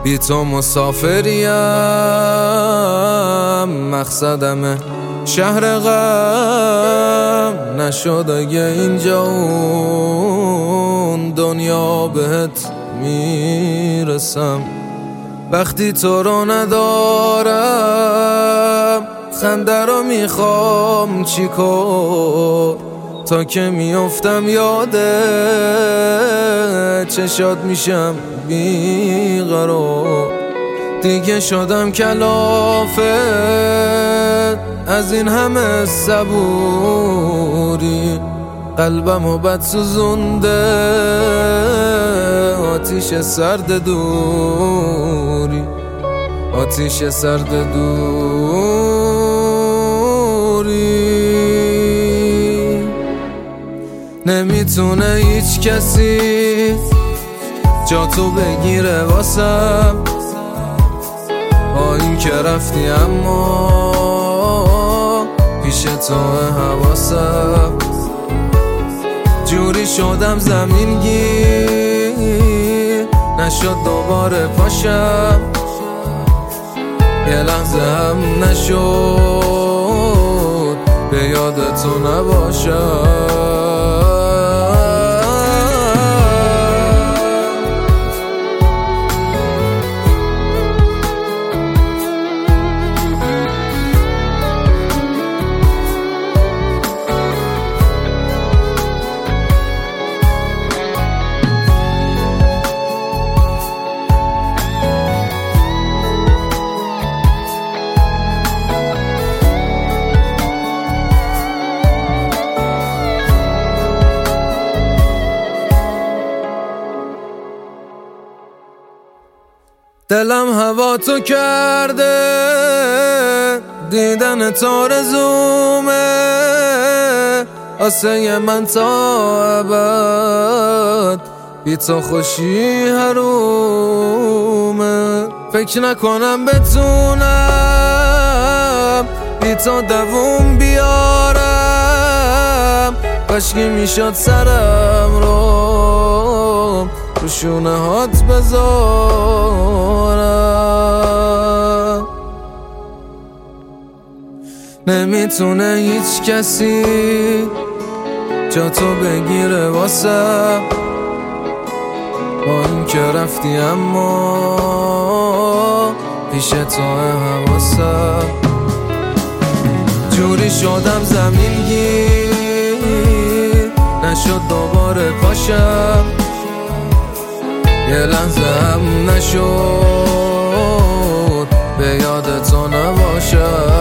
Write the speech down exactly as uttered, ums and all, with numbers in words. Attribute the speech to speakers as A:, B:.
A: بی تو مسافریم، مقصدمه شهر غم نشد اگه اینجا اون دنیا بهت میرسم. وقتی تو رو ندارم خنده رو میخوام چیکار، تا که میافتم یاده چشات میشم بیقرار. دیگه شدم کلافت از این همه صبوری، قلبمو بد سوزونده آتیش سرد دوری، آتیش سرد دوری. نمیتونه هیچ کسی جا تو بگیره واسم، با این که رفتی اما پیش تو حواسم. جوری شدم زمین گیر نشد دوباره پاشم، یه لحظه هم نشد به یاد تو نباشم. دلم هوا تو کرده، دیدن تو آرزومه، آسه من تا ابد بی تو خوشی حرومه. فکر نکنم بتونم بی تو دووم بیارم، کاشکی میشد سرم رو رو شونه هات بذارم. نمیتونه هیچ کسی جا تو بگیره واسم، با این که رفتی اما پیش تو حواسم. جوری شدم زمین گیر نشد دوباره پاشم، یه لحظه هم نشد به یاد تو نباشم.